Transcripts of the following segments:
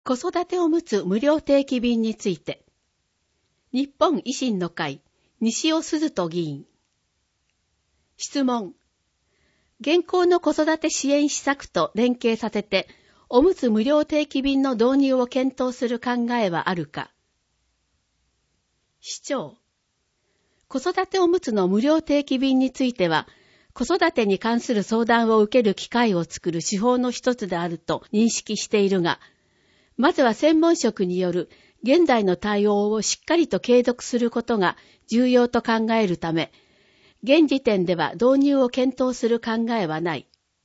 子育ておむつ無料定期便について、日本維新の会、西尾鈴人議員。質問。現行の子育て支援施策と連携させて、おむつ無料定期便の導入を検討する考えはあるか。市長。子育ておむつの無料定期便については、子育てに関する相談を受ける機会を作る手法の一つであると認識しているが、まずは専門職による現在の対応をしっかりと継続することが重要と考えるため、現時点では導入を検討する考えはない。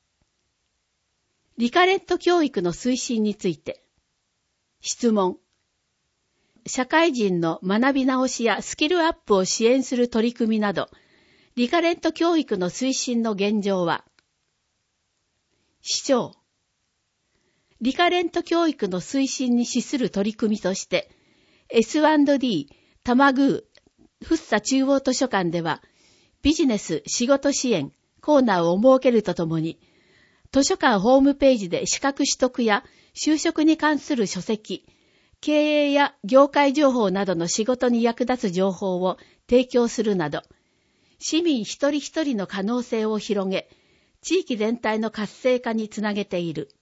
リカレント教育の推進について。質問。社会人の学び直しやスキルアップを支援する取り組みなど、リカレント教育の推進の現状は。市長。リカレント教育の推進に資する取り組みとして、S&D 多摩宮福生中央図書館では、ビジネス仕事支援コーナーを設けるとともに、図書館ホームページで資格取得や就職に関する書籍、経営や業界情報などの仕事に役立つ情報を提供するなど、市民一人一人の可能性を広げ、地域全体の活性化につなげている。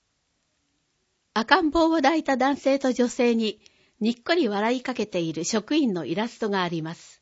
赤ん坊を抱いた男性と女性ににっこり笑いかけている職員のイラストがあります。